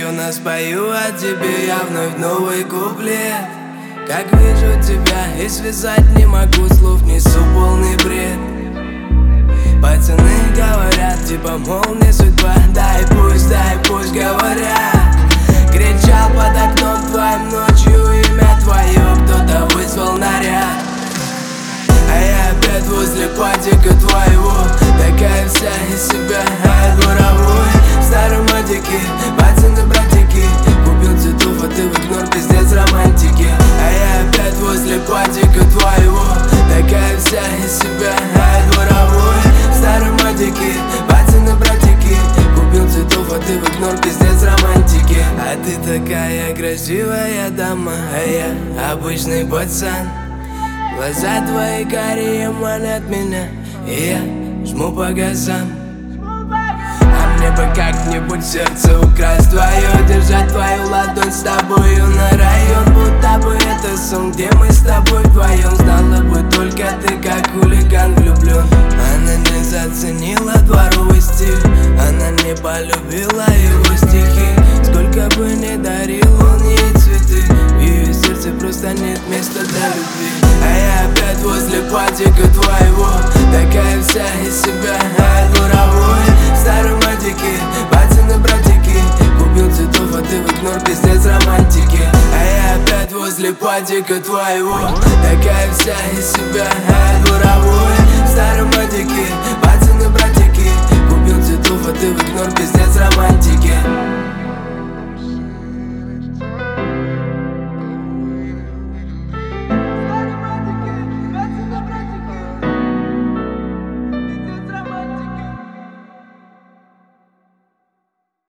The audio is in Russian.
юно спою о тебе я вновь новый куплет. Как вижу тебя и связать не могу, слов несу полный бред. Пацаны говорят, типа, мол, не судьба. Дай пусть говорят. Кричал под окном твоим ночью имя твое, кто-то вызвал наряд. А я опять возле падика твоего, такая вся из себя, а дворовой. В старом одике, пацаны-братики, купил цветов, а ты в игнор, пиздец романтики. А я опять возле падика твоего, такая вся из себя, а дворовой. В старом одике, пацаны-братики, купил цветов, а ты в игнор, пиздец романтики. А ты такая красивая дама, а я обычный пацан. Глаза твои карие манят меня, и я жму по газам. А мне бы как-нибудь сердце украсть твое, держать твою ладонь с тобою на район. Будто бы это сон, где мы с тобой вдвоем. Знала бы только ты, как хулиган влюблен. Она не заценила дворовый стиль, она не полюбила его стихи. Сколько бы ни дарил он ей цветы, в ее сердце просто нет места для любви. А я опять возле падика твоего, такая вся из себя, а дворовой. В старом одике, пацаны-братики, купил цветов, а ты в игнор, пиздец романтики. А я опять возле падика твоего, такая вся из себя, а дворовой. В старом одике, пацаны-братики,